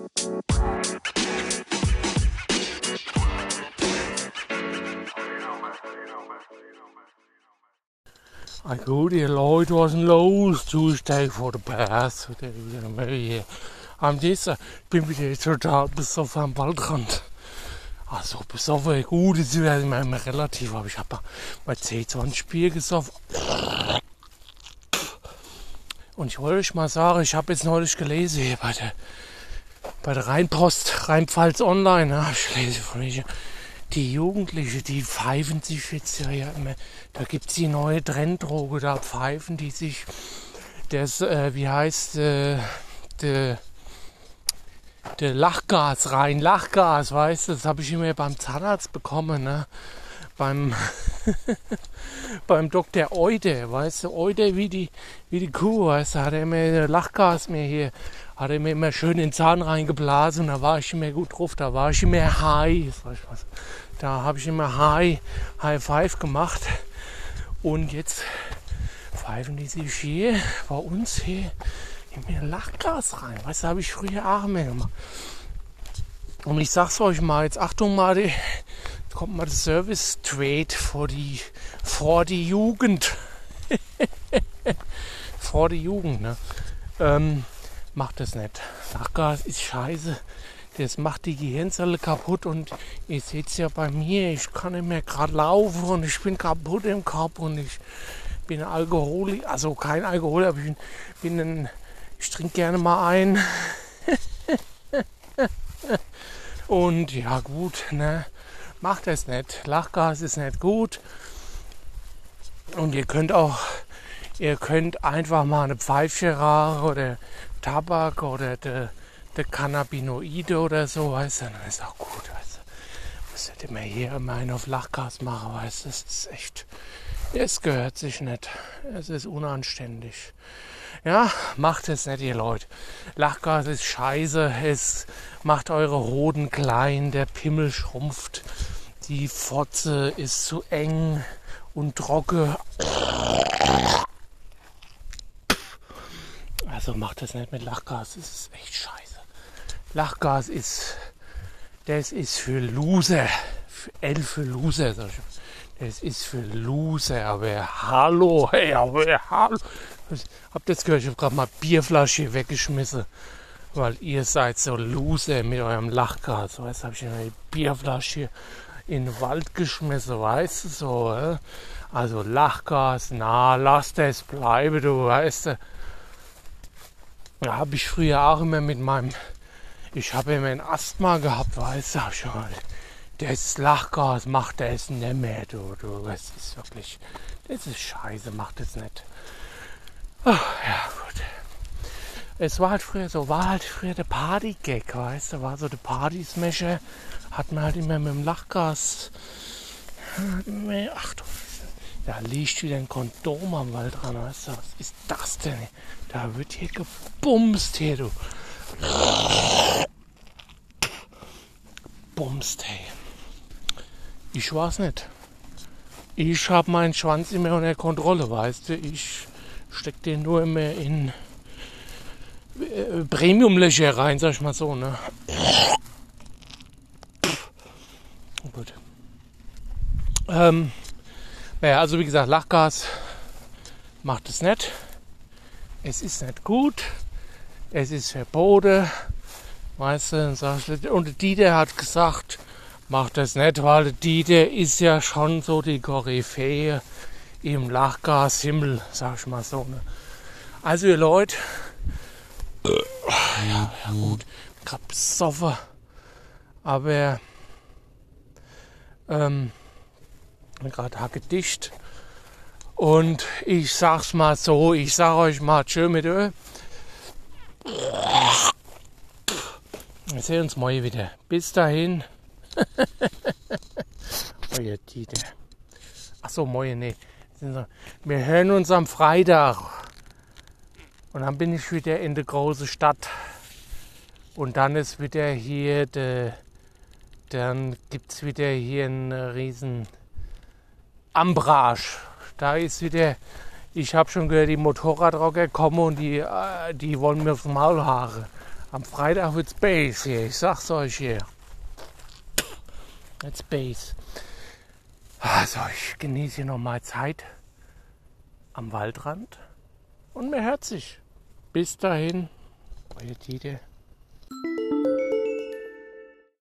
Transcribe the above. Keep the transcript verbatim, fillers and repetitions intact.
Ah, gut, ihr Leute, was ist denn los? Tuesday vor der Pass. Am Dienstag bin ich wieder total besoffen am Waldrand. Also besoffen, gut, das ist immer relativ, aber ich habe mal zehn, zwanzig Bier gesoffen. Und ich wollte euch mal sagen, ich habe jetzt neulich gelesen hier bei der, bei der Rheinpost, Rheinpfalz Online, ja, ich lese von mir, die Jugendlichen, die pfeifen sich jetzt ja, ja immer, da gibt es die neue Trenddroge, da pfeifen die sich, das, äh, wie heißt, äh, der, der Lachgas rein, Lachgas, weißt du, das habe ich immer beim Zahnarzt bekommen, ne, beim, beim Doktor Eude, weißt du, Eude wie die, wie die Kuh, weißt du, hat er immer Lachgas mir hier, hat er mir immer schön in den Zahn reingeblasen und da war ich immer gut drauf, da war ich immer high, sag ich was. Da habe ich immer High, High Five gemacht und jetzt pfeifen die sich hier bei uns hier in mir Lachgas rein. Weißt du, habe ich früher auch mehr gemacht. Und ich sag's euch mal, jetzt Achtung mal, jetzt kommt mal der Service Trade vor die, vor die Jugend. Vor die Jugend, ne? Ähm, macht das nicht. Lachgas ist scheiße. Das macht die Gehirnzelle kaputt und ihr seht es ja bei mir, ich kann nicht mehr gerade laufen und ich bin kaputt im Kopf und ich bin Alkoholiker, also kein Alkoholiker, aber ich bin, bin ein, ich trinke gerne mal ein. Und ja gut, ne, macht das nicht. Lachgas ist nicht gut und ihr könnt auch, ihr könnt einfach mal eine Pfeife rauchen oder Tabak oder de, der Cannabinoide oder so, weißt du, dann ist auch gut, weißt du. Muss nicht immer hier immer einen auf Lachgas machen, weißt du, das ist echt, es gehört sich nicht, es ist unanständig. Ja, macht es nicht, ihr Leute. Lachgas ist scheiße, es macht eure Hoden klein, der Pimmel schrumpft, die Fotze ist zu eng und trocken. Also macht das nicht mit Lachgas, das ist echt scheiße. Lachgas ist, das ist für Loser, für L für Loser, sag ich. Das ist für Loser, aber hallo, hey, aber hallo. Habt ihr jetzt gehört, ich habe gerade mal Bierflasche weggeschmissen, weil ihr seid so Loser mit eurem Lachgas, weißt du, habe ich eine Bierflasche in den Wald geschmissen, weißt du, so, äh? Also Lachgas, na, lass das bleiben, du, weißt du. Da habe ich früher auch immer mit meinem, ich habe immer ein Asthma gehabt, weißt du, schon. Das Lachgas macht das nicht mehr, du, du, das ist wirklich, das ist scheiße, macht das nicht. Oh, ja, gut. Es war halt früher so, war halt früher der Party-Gag, weißt du, war so der Party-Smasher, hat man halt immer mit dem Lachgas, Achtung, da liegt wieder ein Kondom am Wald dran, weißt du, was ist das denn? Da wird hier gebumst hier, du. Bumst, hey. Ich weiß nicht. Ich habe meinen Schwanz immer unter Kontrolle, weißt du. Ich steck den nur immer in äh, Premium-Löcher rein, sag ich mal so, ne. Gut. Ähm, naja, also wie gesagt, Lachgas macht es nicht. Es ist nicht gut. Es ist verboten. Weißt du, und der Dieter hat gesagt, macht das nicht, weil der Dieter ist ja schon so die Koryphäe im Lachgashimmel, sag ich mal so. Ne? Also ihr Leute, ja, ja gut, gerade besoffen, aber ähm, gerade hackedicht. Und ich sag's mal so, ich sag euch mal tschö mit Öl. Wir sehen uns morgen wieder. Bis dahin. Euer Dieter. Achso, morgen, nee. Wir hören uns am Freitag. Und dann bin ich wieder in der großen Stadt. Und dann ist wieder hier, de, dann gibt's wieder hier einen riesen Ambrage. Da ist wieder, ich habe schon gehört, die Motorradrocker kommen und die, die wollen mir aufs Maul haaren. Am Freitag wird's Bass hier, ich sag's euch hier. Jetzt Bass. Also ich genieße hier noch mal Zeit am Waldrand und mir hört sich. Bis dahin, euer Dieter.